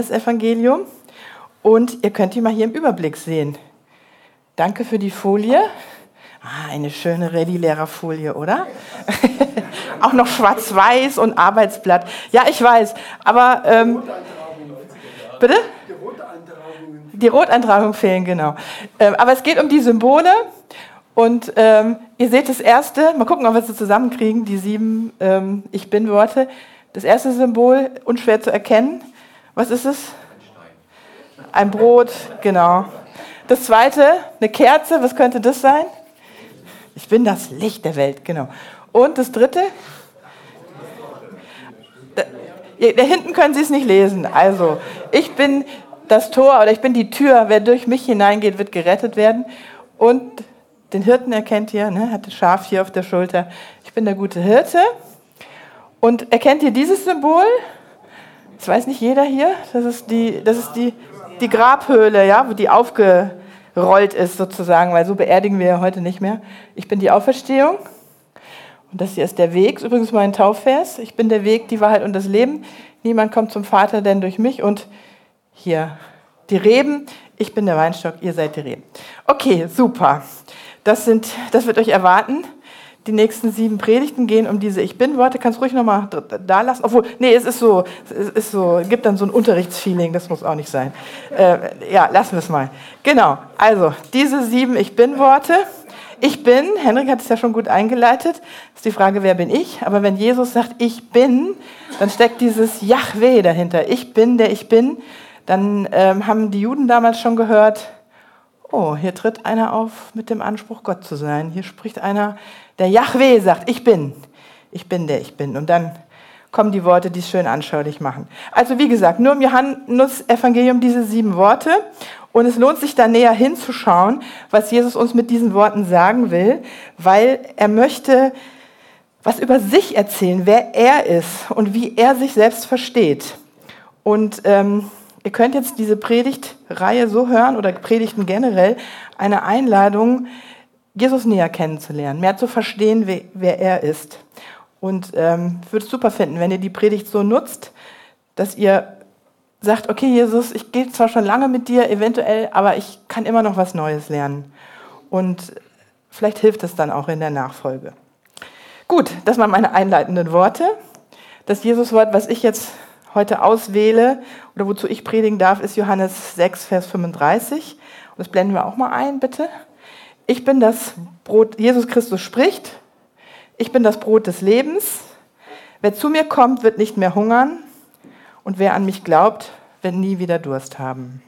Das Evangelium und ihr könnt die mal hier im Überblick sehen. Danke für die Folie. Eine schöne Rallye-Lehrerfolie, oder? Auch noch schwarz-weiß und Arbeitsblatt. Ja, ich weiß, aber bitte? Die Roteintragungen fehlen, genau. Aber es geht um die Symbole und ihr seht das erste, mal gucken, ob wir es so zusammenkriegen, die 7 Ich-Bin-Worte. Das erste Symbol, unschwer zu erkennen. Was ist es? Ein Brot, genau. Das zweite, eine Kerze, was könnte das sein? Ich bin das Licht der Welt, genau. Und das dritte? Da hinten können Sie es nicht lesen. Also, ich bin das Tor oder ich bin die Tür. Wer durch mich hineingeht, wird gerettet werden. Und den Hirten erkennt ihr, ne? Hat das Schaf hier auf der Schulter. Ich bin der gute Hirte. Und erkennt ihr dieses Symbol? Das weiß nicht jeder hier. Das ist die Grabhöhle, ja, wo die aufgerollt ist sozusagen, weil so beerdigen wir ja heute nicht mehr. Ich bin die Auferstehung und das hier ist der Weg. Das ist übrigens mein Taufvers. Ich bin der Weg, die Wahrheit und das Leben. Niemand kommt zum Vater, denn durch mich. Und hier die Reben. Ich bin der Weinstock, ihr seid die Reben. Okay, super. Das wird euch erwarten. Die nächsten 7 Predigten gehen um diese Ich-Bin-Worte. Kannst du ruhig nochmal da lassen? Obwohl, nee, es gibt dann so ein Unterrichtsfeeling, das muss auch nicht sein. Ja, lassen wir es mal. Genau, also diese 7 Ich-Bin-Worte. Ich bin, Henrik hat es ja schon gut eingeleitet, ist die Frage, wer bin ich? Aber wenn Jesus sagt, ich bin, dann steckt dieses Jahwe dahinter. Ich bin, der ich bin. Dann haben die Juden damals schon gehört, oh, hier tritt einer auf mit dem Anspruch, Gott zu sein. Hier spricht einer, der Jahwe sagt, ich bin der ich bin. Und dann kommen die Worte, die es schön anschaulich machen. Also wie gesagt, nur im Johannes-Evangelium diese 7 Worte. Und es lohnt sich da näher hinzuschauen, was Jesus uns mit diesen Worten sagen will, weil er möchte was über sich erzählen, wer er ist und wie er sich selbst versteht. Und ihr könnt jetzt diese Predigtreihe so hören oder Predigten generell, eine Einladung, Jesus näher kennenzulernen, mehr zu verstehen, wer er ist. Und ich würde es super finden, wenn ihr die Predigt so nutzt, dass ihr sagt, okay Jesus, ich gehe zwar schon lange mit dir, eventuell, aber ich kann immer noch was Neues lernen. Und vielleicht hilft es dann auch in der Nachfolge. Gut, das waren meine einleitenden Worte. Das Jesuswort, was ich jetzt heute auswähle oder wozu ich predigen darf, ist Johannes 6, Vers 35. Und das blenden wir auch mal ein, bitte. Ich bin das Brot, Jesus Christus spricht, ich bin das Brot des Lebens. Wer zu mir kommt, wird nicht mehr hungern und wer an mich glaubt, wird nie wieder Durst haben.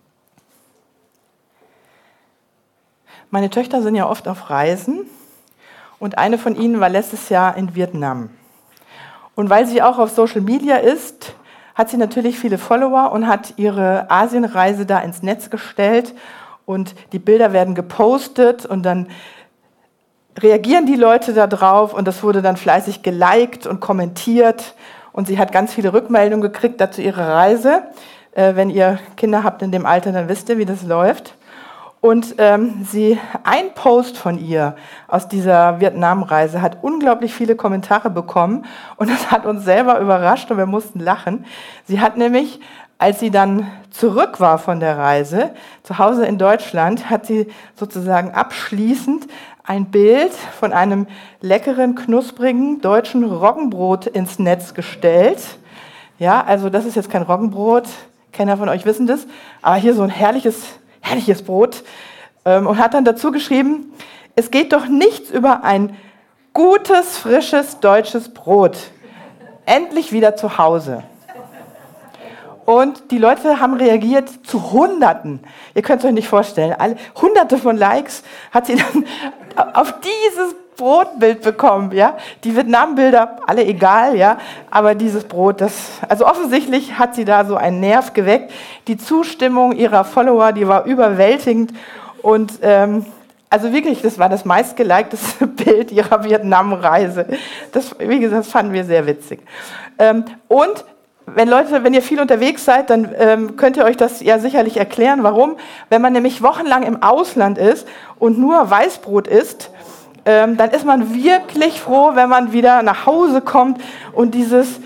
Meine Töchter sind ja oft auf Reisen und eine von ihnen war letztes Jahr in Vietnam. Und weil sie auch auf Social Media ist, hat sie natürlich viele Follower und hat ihre Asienreise da ins Netz gestellt und die Bilder werden gepostet und dann reagieren die Leute da drauf und das wurde dann fleißig geliked und kommentiert und sie hat ganz viele Rückmeldungen gekriegt dazu ihrer Reise. Wenn ihr Kinder habt in dem Alter, dann wisst ihr, wie das läuft. Und ein Post von ihr aus dieser Vietnam-Reise hat unglaublich viele Kommentare bekommen und das hat uns selber überrascht und wir mussten lachen. Sie hat nämlich, als sie dann zurück war von der Reise, zu Hause in Deutschland, hat sie sozusagen abschließend ein Bild von einem leckeren, knusprigen deutschen Roggenbrot ins Netz gestellt. Ja, also das ist jetzt kein Roggenbrot, keiner von euch wissen das, aber hier so ein herrliches Brot und hat dann dazu geschrieben, es geht doch nichts über ein gutes, frisches deutsches Brot. Endlich wieder zu Hause. Und die Leute haben reagiert zu Hunderten. Ihr könnt es euch nicht vorstellen. Hunderte von Likes hat sie dann auf dieses Brotbild bekommen. Ja? Die Vietnam-Bilder, alle egal, ja, aber dieses Brot, also offensichtlich hat sie da so einen Nerv geweckt. Die Zustimmung ihrer Follower, die war überwältigend. Und also wirklich, das war das meistgeliketeste Bild ihrer Vietnam-Reise. Wie gesagt, das fanden wir sehr witzig. Und wenn ihr viel unterwegs seid, dann könnt ihr euch das ja sicherlich erklären. Warum? Wenn man nämlich wochenlang im Ausland ist und nur Weißbrot isst, dann ist man wirklich froh, wenn man wieder nach Hause kommt und dieses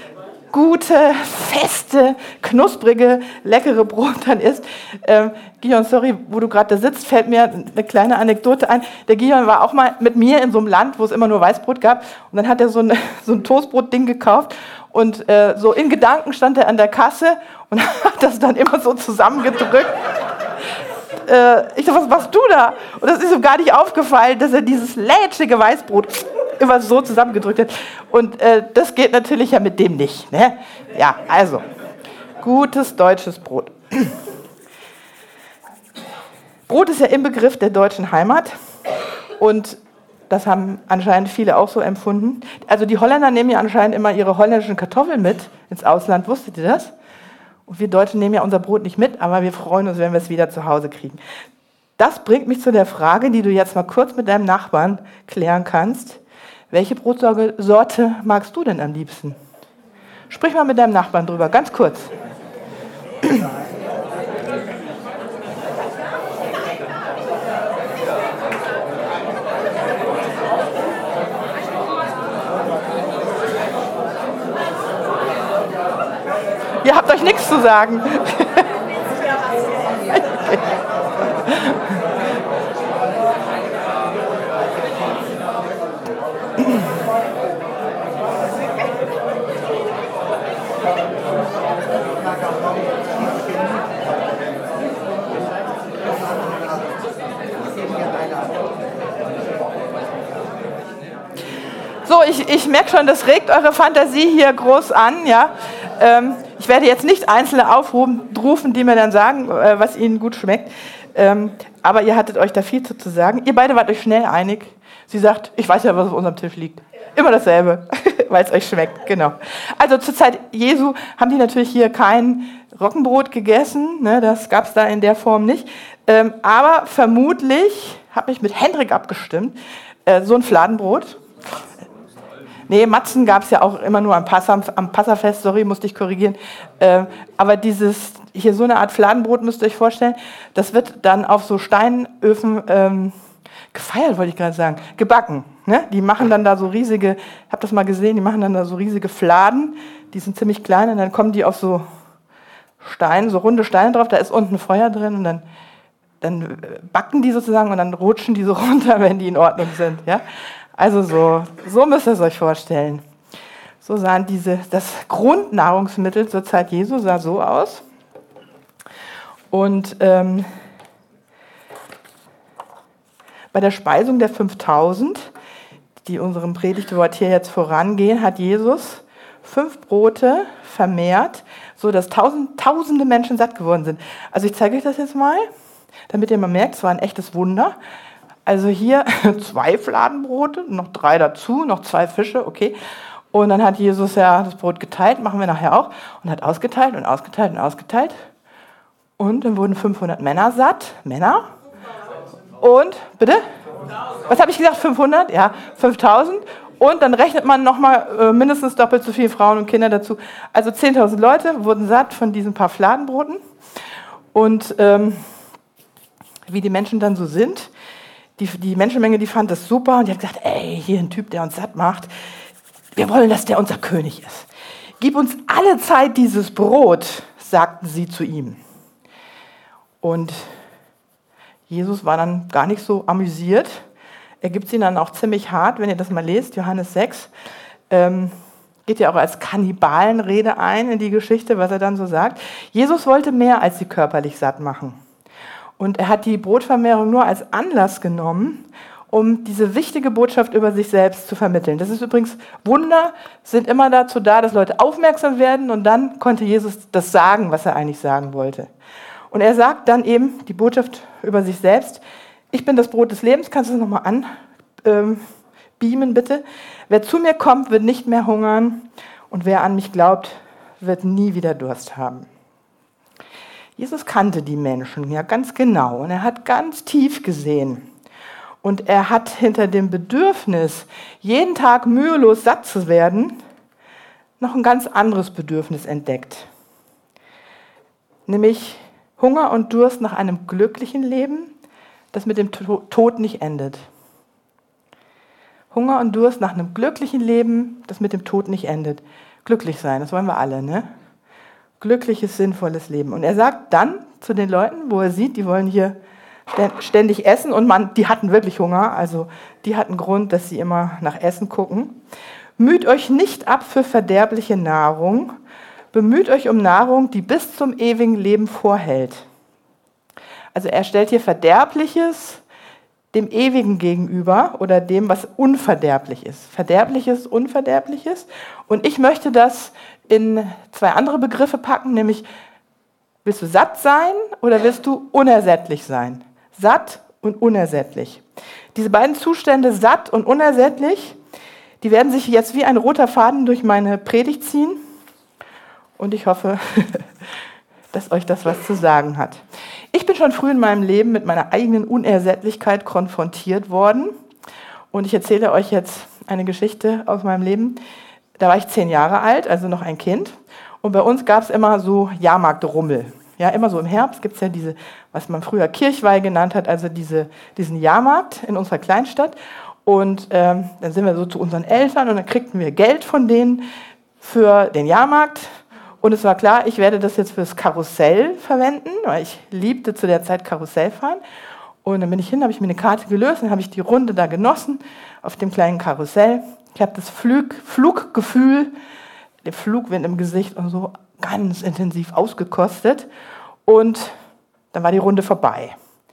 gute, feste, knusprige, leckere Brot dann isst. Gideon, sorry, wo du gerade da sitzt, fällt mir eine kleine Anekdote ein. Der Gideon war auch mal mit mir in so einem Land, wo es immer nur Weißbrot gab. Und dann hat er so ein Toastbrot-Ding gekauft. Und so in Gedanken stand er an der Kasse und hat das dann immer so zusammengedrückt. Ich so, was machst du da? Und das ist ihm gar nicht aufgefallen, dass er dieses lätschige Weißbrot immer so zusammengedrückt hat. Und das geht natürlich ja mit dem nicht. Ne? Ja, also, gutes deutsches Brot. Brot ist ja im Begriff der deutschen Heimat. Und das haben anscheinend viele auch so empfunden. Also die Holländer nehmen ja anscheinend immer ihre holländischen Kartoffeln mit ins Ausland. Wusstet ihr das? Und wir Deutschen nehmen ja unser Brot nicht mit, aber wir freuen uns, wenn wir es wieder zu Hause kriegen. Das bringt mich zu der Frage, die du jetzt mal kurz mit deinem Nachbarn klären kannst. Welche Brotsorte magst du denn am liebsten? Sprich mal mit deinem Nachbarn drüber, ganz kurz. Ihr habt euch nichts zu sagen. So, ich merke schon, das regt eure Fantasie hier groß an. Ja? Ich werde jetzt nicht Einzelne aufrufen, die mir dann sagen, was ihnen gut schmeckt. Aber ihr hattet euch da viel zu sagen. Ihr beide wart euch schnell einig. Sie sagt, ich weiß ja, was auf unserem Tisch liegt. Immer dasselbe, weil es euch schmeckt. Genau. Also zur Zeit Jesu haben die natürlich hier kein Roggenbrot gegessen. Ne? Das gab es da in der Form nicht. Aber vermutlich, habe ich mit Hendrik abgestimmt, so ein Fladenbrot. Nee, Matzen gab es ja auch immer nur am Passafest, sorry, musste ich korrigieren. Aber hier so eine Art Fladenbrot müsst ihr euch vorstellen, das wird dann auf so Steinöfen gefeiert, wollte ich gerade sagen, gebacken. Ne? Die machen dann da so riesige, ich habe das mal gesehen, die machen dann da so riesige Fladen, die sind ziemlich klein und dann kommen die auf so Steine, so runde Steine drauf, da ist unten Feuer drin und dann backen die sozusagen und dann rutschen die so runter, wenn die in Ordnung sind. Ja? Also so müsst ihr es euch vorstellen. So sahen das Grundnahrungsmittel zur Zeit Jesu sah so aus. Und bei der Speisung der 5000, die unserem Predigtwort hier jetzt vorangehen, hat Jesus 5 Brote vermehrt, sodass tausende Menschen satt geworden sind. Also ich zeige euch das jetzt mal, damit ihr mal merkt, es war ein echtes Wunder. Also hier 2 Fladenbrote, noch 3 dazu, noch 2 Fische, okay. Und dann hat Jesus ja das Brot geteilt, machen wir nachher auch, und hat ausgeteilt und ausgeteilt und ausgeteilt. Und dann wurden 500 Männer satt. Männer. Und, bitte? Was habe ich gesagt? 500? Ja, 5000. Und dann rechnet man nochmal mindestens doppelt so viele Frauen und Kinder dazu. Also 10.000 Leute wurden satt von diesen paar Fladenbroten. Und wie die Menschen dann so sind, die Menschenmenge, die fand das super und die hat gesagt, ey, hier ein Typ, der uns satt macht. Wir wollen, dass der unser König ist. Gib uns alle Zeit dieses Brot, sagten sie zu ihm. Und Jesus war dann gar nicht so amüsiert. Er gibt es ihnen dann auch ziemlich hart, wenn ihr das mal lest, Johannes 6. Geht ja auch als Kannibalenrede ein in die Geschichte, was er dann so sagt. Jesus wollte mehr als sie körperlich satt machen. Und er hat die Brotvermehrung nur als Anlass genommen, um diese wichtige Botschaft über sich selbst zu vermitteln. Das ist übrigens, Wunder sind immer dazu da, dass Leute aufmerksam werden und dann konnte Jesus das sagen, was er eigentlich sagen wollte. Und er sagt dann eben die Botschaft über sich selbst, ich bin das Brot des Lebens, kannst du das nochmal beamen bitte? Wer zu mir kommt, wird nicht mehr hungern und wer an mich glaubt, wird nie wieder Durst haben. Jesus kannte die Menschen ja ganz genau und er hat ganz tief gesehen. Und er hat hinter dem Bedürfnis, jeden Tag mühelos satt zu werden, noch ein ganz anderes Bedürfnis entdeckt. Nämlich Hunger und Durst nach einem glücklichen Leben, das mit dem Tod nicht endet. Hunger und Durst nach einem glücklichen Leben, das mit dem Tod nicht endet. Glücklich sein, das wollen wir alle, ne? Glückliches, sinnvolles Leben. Und er sagt dann zu den Leuten, wo er sieht, die wollen hier ständig essen und die hatten wirklich Hunger, also die hatten Grund, dass sie immer nach Essen gucken. Müht euch nicht ab für verderbliche Nahrung, bemüht euch um Nahrung, die bis zum ewigen Leben vorhält. Also er stellt hier Verderbliches dem Ewigen gegenüber oder dem, was unverderblich ist. Verderbliches, Unverderbliches. Und ich möchte das in zwei andere Begriffe packen, nämlich willst du satt sein oder willst du unersättlich sein? Satt und unersättlich. Diese beiden Zustände, satt und unersättlich, die werden sich jetzt wie ein roter Faden durch meine Predigt ziehen. Und ich hoffe, dass euch das was zu sagen hat. Ich bin schon früh in meinem Leben mit meiner eigenen Unersättlichkeit konfrontiert worden. Und ich erzähle euch jetzt eine Geschichte aus meinem Leben. Da war ich 10 Jahre alt, also noch ein Kind. Und bei uns gab es immer so Jahrmarktrummel. Ja, immer so im Herbst gibt es ja diese, was man früher Kirchweih genannt hat, also diesen Jahrmarkt in unserer Kleinstadt. Und dann sind wir so zu unseren Eltern und dann kriegten wir Geld von denen für den Jahrmarkt. Und es war klar, ich werde das jetzt fürs Karussell verwenden, weil ich liebte zu der Zeit Karussell fahren. Und dann bin ich hin, habe ich mir eine Karte gelöst, dann habe ich die Runde da genossen auf dem kleinen Karussell. Ich habe das Fluggefühl, den Flugwind im Gesicht und so ganz intensiv ausgekostet. Und dann war die Runde vorbei.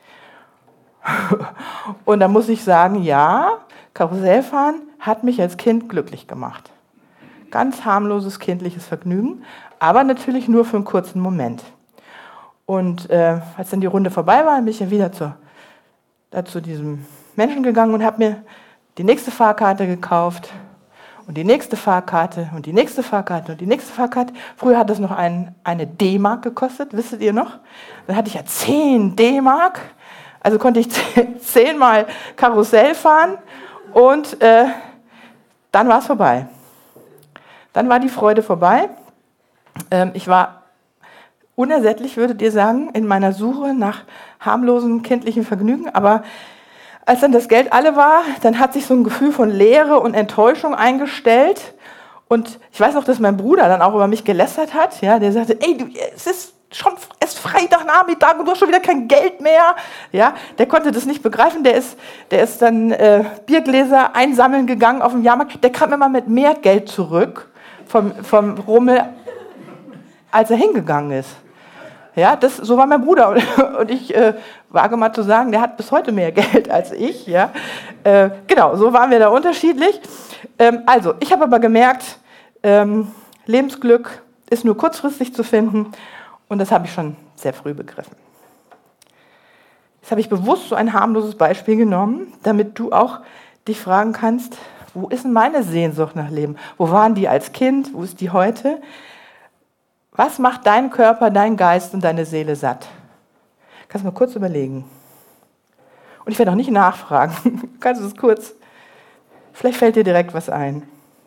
Und da muss ich sagen, ja, Karussellfahren hat mich als Kind glücklich gemacht. Ganz harmloses kindliches Vergnügen, aber natürlich nur für einen kurzen Moment. Und als dann die Runde vorbei war, bin ich ja wieder zu diesem Menschen gegangen und habe mir die nächste Fahrkarte gekauft und die nächste Fahrkarte und die nächste Fahrkarte und die nächste Fahrkarte. Früher hat das noch eine D-Mark gekostet, wisst ihr noch? Dann hatte ich ja 10 D-Mark, also konnte ich 10-mal Karussell fahren und dann war es vorbei. Dann war die Freude vorbei. Ich war unersättlich, würdet ihr sagen, in meiner Suche nach harmlosem kindlichen Vergnügen. Aber als dann das Geld alle war, dann hat sich so ein Gefühl von Leere und Enttäuschung eingestellt. Und ich weiß noch, dass mein Bruder dann auch über mich gelästert hat. Ja, der sagte, ey, es ist Freitagnachmittag und du hast schon wieder kein Geld mehr. Ja, der konnte das nicht begreifen. Der ist dann Biergläser einsammeln gegangen auf dem Jahrmarkt. Der kam immer mit mehr Geld zurück vom Rummel, als er hingegangen ist. Ja, so war mein Bruder. Und ich wage mal zu sagen, der hat bis heute mehr Geld als ich. Ja? Genau, so waren wir da unterschiedlich. Also, ich habe aber gemerkt, Lebensglück ist nur kurzfristig zu finden. Und das habe ich schon sehr früh begriffen. Jetzt habe ich bewusst so ein harmloses Beispiel genommen, damit du auch dich fragen kannst, wo ist denn meine Sehnsucht nach Leben? Wo waren die als Kind? Wo ist die heute? Was macht dein Körper, dein Geist und deine Seele satt? Kannst du mal kurz überlegen. Und ich werde auch nicht nachfragen. Du kannst es kurz. Vielleicht fällt dir direkt was ein.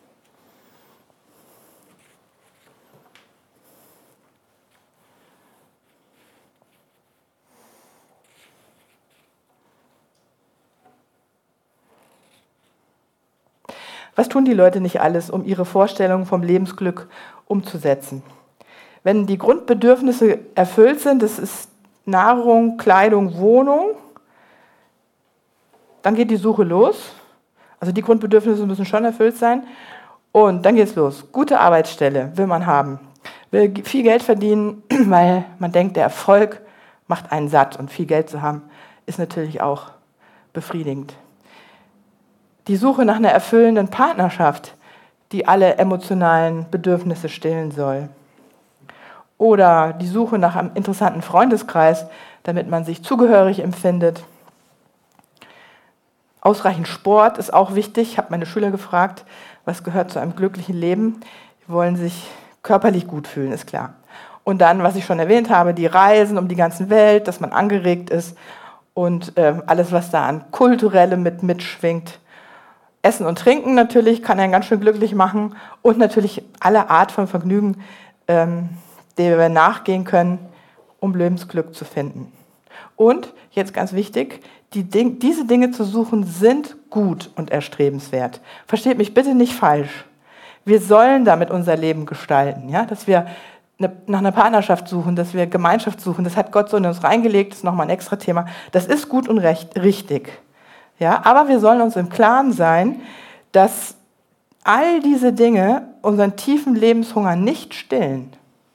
Was tun die Leute nicht alles, um ihre Vorstellungen vom Lebensglück umzusetzen? Wenn die Grundbedürfnisse erfüllt sind, das ist Nahrung, Kleidung, Wohnung, dann geht die Suche los. Also die Grundbedürfnisse müssen schon erfüllt sein. Und dann geht es los. Gute Arbeitsstelle will man haben. Will viel Geld verdienen, weil man denkt, der Erfolg macht einen satt. Und viel Geld zu haben, ist natürlich auch befriedigend. Die Suche nach einer erfüllenden Partnerschaft, die alle emotionalen Bedürfnisse stillen soll. Oder die Suche nach einem interessanten Freundeskreis, damit man sich zugehörig empfindet. Ausreichend Sport ist auch wichtig. Ich habe meine Schüler gefragt, was gehört zu einem glücklichen Leben. Die wollen sich körperlich gut fühlen, ist klar. Und dann, was ich schon erwähnt habe, die Reisen um die ganze Welt, dass man angeregt ist und alles, was da an Kulturellem mitschwingt. Essen und Trinken natürlich kann einen ganz schön glücklich machen und natürlich alle Art von Vergnügen, der wir nachgehen können, um Lebensglück zu finden. Und, jetzt ganz wichtig, diese Dinge zu suchen, sind gut und erstrebenswert. Versteht mich bitte nicht falsch. Wir sollen damit unser Leben gestalten, ja? Dass wir nach einer Partnerschaft suchen, dass wir Gemeinschaft suchen. Das hat Gott so in uns reingelegt, das ist nochmal ein extra Thema. Das ist gut und richtig. Ja? Aber wir sollen uns im Klaren sein, dass all diese Dinge unseren tiefen Lebenshunger nicht stillen.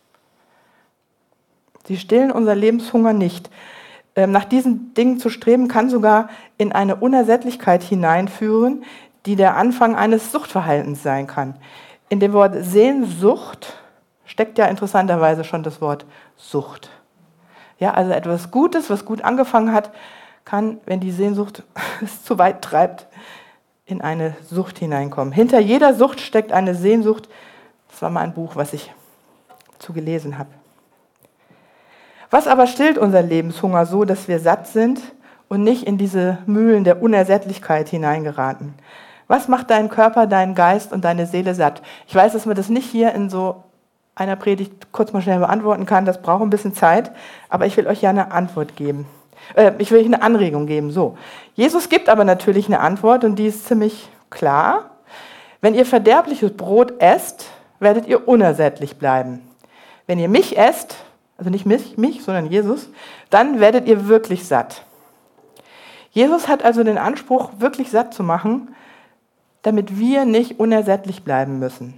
Sie stillen unseren Lebenshunger nicht. Nach diesen Dingen zu streben, kann sogar in eine Unersättlichkeit hineinführen, die der Anfang eines Suchtverhaltens sein kann. In dem Wort Sehnsucht steckt ja interessanterweise schon das Wort Sucht. Ja, also etwas Gutes, was gut angefangen hat, kann, wenn die Sehnsucht es zu weit treibt, in eine Sucht hineinkommen. Hinter jeder Sucht steckt eine Sehnsucht. Das war mal ein Buch, was ich zu gelesen habe. Was aber stillt unseren Lebenshunger so, dass wir satt sind und nicht in diese Mühlen der Unersättlichkeit hineingeraten? Was macht deinen Körper, deinen Geist und deine Seele satt? Ich weiß, dass man das nicht hier in so einer Predigt kurz mal schnell beantworten kann. Das braucht ein bisschen Zeit, aber ich will euch ja eine Antwort geben. Ich will euch eine Anregung geben. So. Jesus gibt aber natürlich eine Antwort und die ist ziemlich klar. Wenn ihr verderbliches Brot esst, werdet ihr unersättlich bleiben. Wenn ihr mich esst, also nicht mich, sondern Jesus, dann werdet ihr wirklich satt. Jesus hat also den Anspruch, wirklich satt zu machen, damit wir nicht unersättlich bleiben müssen.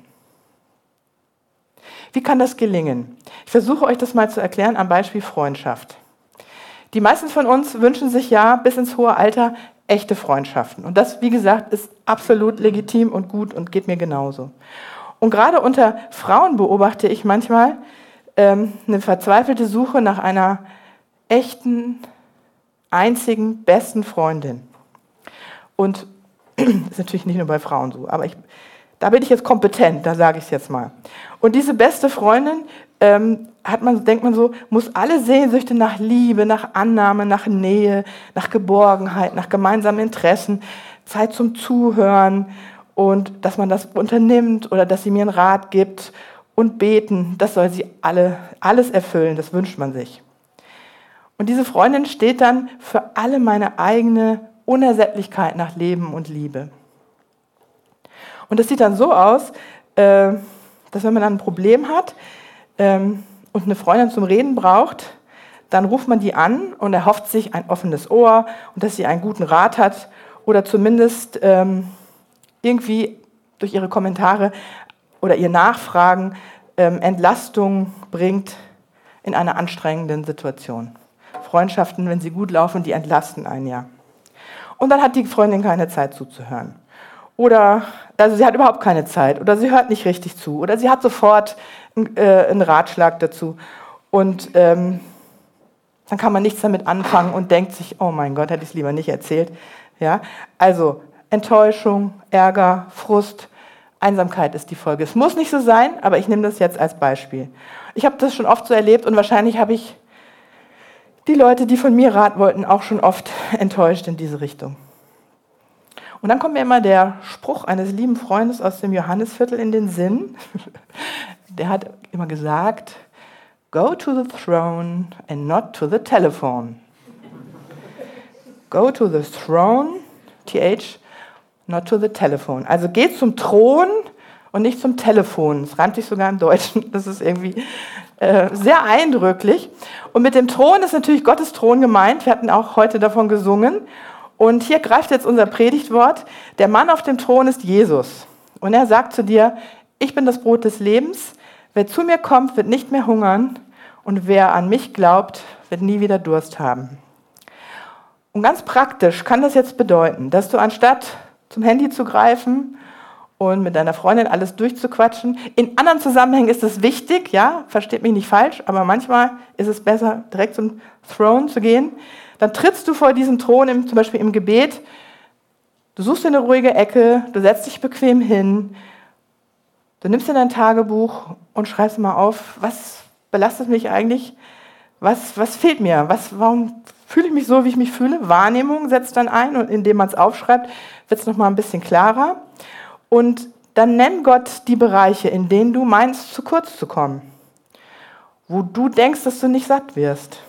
Wie kann das gelingen? Ich versuche euch das mal zu erklären am Beispiel Freundschaft. Die meisten von uns wünschen sich ja bis ins hohe Alter echte Freundschaften. Und das, wie gesagt, ist absolut legitim und gut und geht mir genauso. Und gerade unter Frauen beobachte ich manchmal eine verzweifelte Suche nach einer echten, einzigen, besten Freundin. Und das ist natürlich nicht nur bei Frauen so, aber da bin ich jetzt kompetent, da sage ich es jetzt mal. Und diese beste Freundin, denkt man so, muss alle Sehnsüchte nach Liebe, nach Annahme, nach Nähe, nach Geborgenheit, nach gemeinsamen Interessen, Zeit zum Zuhören und dass man das unternimmt oder dass sie mir einen Rat gibt und beten, das soll sie alles erfüllen, das wünscht man sich. Und diese Freundin steht dann für alle meine eigene Unersättlichkeit nach Leben und Liebe. Und das sieht dann so aus, dass wenn man dann ein Problem hat und eine Freundin zum Reden braucht, dann ruft man die an und erhofft sich ein offenes Ohr und dass sie einen guten Rat hat oder zumindest irgendwie durch ihre Kommentare oder ihr Nachfragen Entlastung bringt in einer anstrengenden Situation. Freundschaften, wenn sie gut laufen, die entlasten einen ja. Und dann hat die Freundin keine Zeit zuzuhören. Oder also sie hat überhaupt keine Zeit oder sie hört nicht richtig zu oder sie hat sofort einen Ratschlag dazu. Und dann kann man nichts damit anfangen und denkt sich, oh mein Gott, hätte ich es lieber nicht erzählt. Ja? Also Enttäuschung, Ärger, Frust, Einsamkeit ist die Folge. Es muss nicht so sein, aber ich nehme das jetzt als Beispiel. Ich habe das schon oft so erlebt und wahrscheinlich habe ich die Leute, die von mir Rat wollten, auch schon oft enttäuscht in diese Richtung. Und dann kommt mir immer der Spruch eines lieben Freundes aus dem Johannesviertel in den Sinn. Der hat immer gesagt, go to the throne and not to the telephone. Go to the throne, TH, not to the telephone. Also geh zum Thron und nicht zum Telefon. Das reimt sich sogar im Deutschen. Das ist irgendwie sehr eindrücklich. Und mit dem Thron ist natürlich Gottes Thron gemeint. Wir hatten auch heute davon gesungen. Und hier greift jetzt unser Predigtwort. Der Mann auf dem Thron ist Jesus. Und er sagt zu dir, ich bin das Brot des Lebens. Wer zu mir kommt, wird nicht mehr hungern. Und wer an mich glaubt, wird nie wieder Durst haben. Und ganz praktisch kann das jetzt bedeuten, dass du anstatt zum Handy zu greifen und mit deiner Freundin alles durchzuquatschen, in anderen Zusammenhängen ist es wichtig, ja, versteht mich nicht falsch, aber manchmal ist es besser, direkt zum Throne zu gehen. Dann trittst du vor diesem Thron, zum Beispiel im Gebet, du suchst dir eine ruhige Ecke, du setzt dich bequem hin, du nimmst dir dein Tagebuch und schreibst mal auf, was belastet mich eigentlich, was fehlt mir, warum fühle ich mich so, wie ich mich fühle. Wahrnehmung setzt dann ein und indem man es aufschreibt, wird es nochmal ein bisschen klarer. Und dann nenn Gott die Bereiche, in denen du meinst, zu kurz zu kommen. Wo du denkst, dass du nicht satt wirst.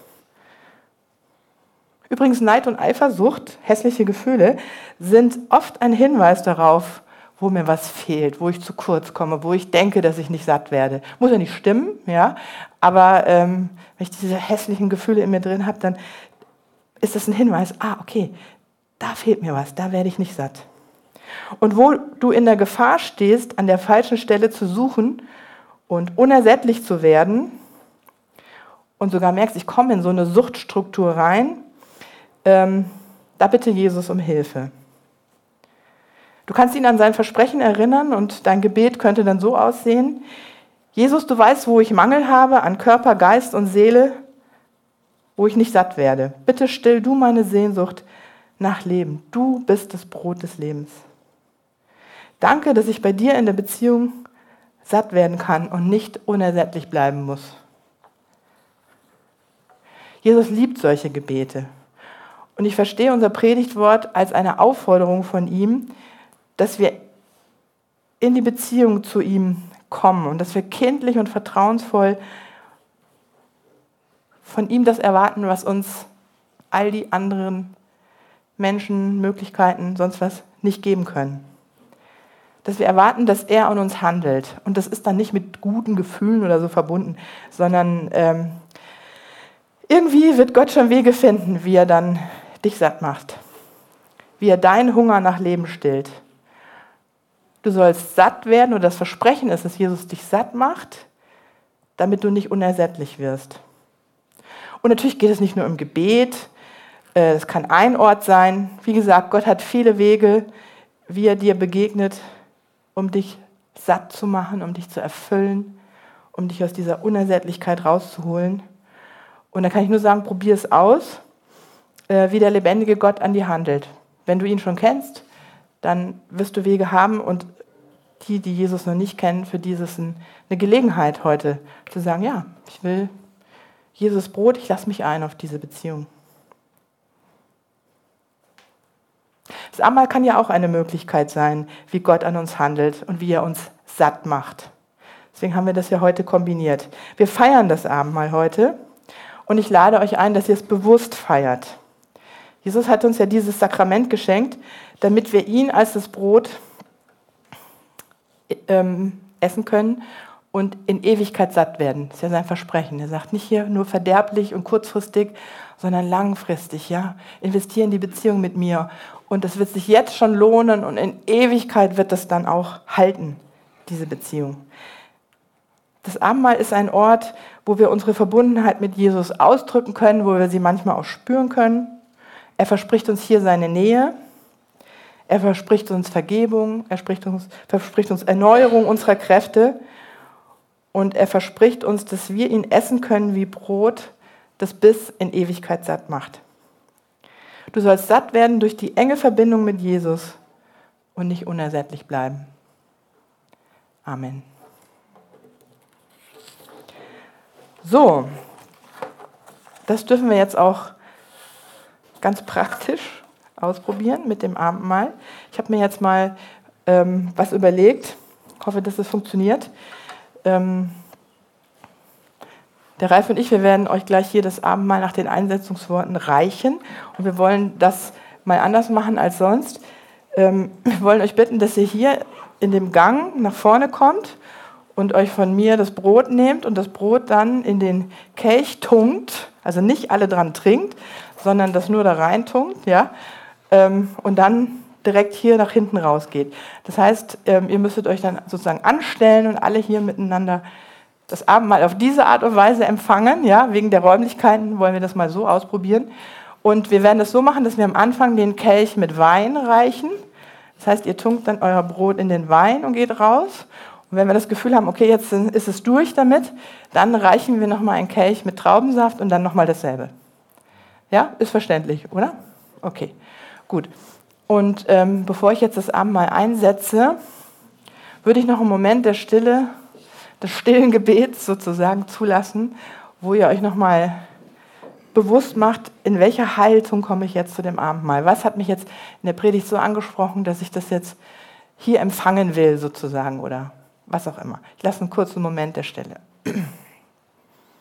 Übrigens, Neid und Eifersucht, hässliche Gefühle, sind oft ein Hinweis darauf, wo mir was fehlt, wo ich zu kurz komme, wo ich denke, dass ich nicht satt werde. Muss ja nicht stimmen, ja, aber wenn ich diese hässlichen Gefühle in mir drin habe, dann ist das ein Hinweis, okay, da fehlt mir was, da werde ich nicht satt. Und wo du in der Gefahr stehst, an der falschen Stelle zu suchen und unersättlich zu werden und sogar merkst, ich komme in so eine Suchtstruktur rein, da bitte Jesus um Hilfe. Du kannst ihn an sein Versprechen erinnern und dein Gebet könnte dann so aussehen: Jesus, du weißt, wo ich Mangel habe an Körper, Geist und Seele, wo ich nicht satt werde. Bitte still du meine Sehnsucht nach Leben. Du bist das Brot des Lebens. Danke, dass ich bei dir in der Beziehung satt werden kann und nicht unersättlich bleiben muss. Jesus liebt solche Gebete. Und ich verstehe unser Predigtwort als eine Aufforderung von ihm, dass wir in die Beziehung zu ihm kommen und dass wir kindlich und vertrauensvoll von ihm das erwarten, was uns all die anderen Menschen, Möglichkeiten, sonst was nicht geben können. Dass wir erwarten, dass er an uns handelt. Und das ist dann nicht mit guten Gefühlen oder so verbunden, sondern irgendwie wird Gott schon Wege finden, wie er dann dich satt macht. Wie er deinen Hunger nach Leben stillt. Du sollst satt werden, und das Versprechen ist, dass Jesus dich satt macht, damit du nicht unersättlich wirst. Und natürlich geht es nicht nur im Gebet, es kann ein Ort sein. Wie gesagt, Gott hat viele Wege, wie er dir begegnet, um dich satt zu machen, um dich zu erfüllen, um dich aus dieser Unersättlichkeit rauszuholen. Und da kann ich nur sagen, probier es aus, wie der lebendige Gott an dir handelt. Wenn du ihn schon kennst, dann wirst du Wege haben, und die Jesus noch nicht kennen, für die ist es eine Gelegenheit heute, zu sagen, ja, ich will Jesus Brot, ich lasse mich ein auf diese Beziehung. Das Abendmahl kann ja auch eine Möglichkeit sein, wie Gott an uns handelt und wie er uns satt macht. Deswegen haben wir das ja heute kombiniert. Wir feiern das Abendmahl heute, und ich lade euch ein, dass ihr es bewusst feiert. Jesus hat uns ja dieses Sakrament geschenkt, damit wir ihn als das Brot essen können und in Ewigkeit satt werden. Das ist ja sein Versprechen. Er sagt nicht hier nur verderblich und kurzfristig, sondern langfristig. Ja? Investiere in die Beziehung mit mir, und das wird sich jetzt schon lohnen, und in Ewigkeit wird das dann auch halten, diese Beziehung. Das Abendmahl ist ein Ort, wo wir unsere Verbundenheit mit Jesus ausdrücken können, wo wir sie manchmal auch spüren können. Er verspricht uns hier seine Nähe. Er verspricht uns Vergebung. Er verspricht uns Erneuerung unserer Kräfte. Und er verspricht uns, dass wir ihn essen können wie Brot, das bis in Ewigkeit satt macht. Du sollst satt werden durch die enge Verbindung mit Jesus und nicht unersättlich bleiben. Amen. So, das dürfen wir jetzt auch ganz praktisch ausprobieren mit dem Abendmahl. Ich habe mir jetzt mal was überlegt. Ich hoffe, dass es funktioniert. Der Ralf und ich, wir werden euch gleich hier das Abendmahl nach den Einsetzungsworten reichen. Und wir wollen das mal anders machen als sonst. Wir wollen euch bitten, dass ihr hier in dem Gang nach vorne kommt und euch von mir das Brot nehmt und das Brot dann in den Kelch tunkt. Also nicht alle dran trinkt, sondern das nur da rein tunkt. Ja? Und dann direkt hier nach hinten rausgeht. Das heißt, ihr müsstet euch dann sozusagen anstellen und alle hier miteinander das Abendmahl auf diese Art und Weise empfangen. Ja? Wegen der Räumlichkeiten wollen wir das mal so ausprobieren. Und wir werden das so machen, dass wir am Anfang den Kelch mit Wein reichen. Das heißt, ihr tunkt dann euer Brot in den Wein und geht raus. Und wenn wir das Gefühl haben, okay, jetzt ist es durch damit, dann reichen wir nochmal einen Kelch mit Traubensaft und dann nochmal dasselbe. Ja, ist verständlich, oder? Okay, gut. Und bevor ich jetzt das Abendmahl einsetze, würde ich noch einen Moment der Stille, des stillen Gebets sozusagen zulassen, wo ihr euch nochmal bewusst macht, in welcher Haltung komme ich jetzt zu dem Abendmahl. Was hat mich jetzt in der Predigt so angesprochen, dass ich das jetzt hier empfangen will sozusagen oder was auch immer. Ich lasse einen kurzen Moment der Stille.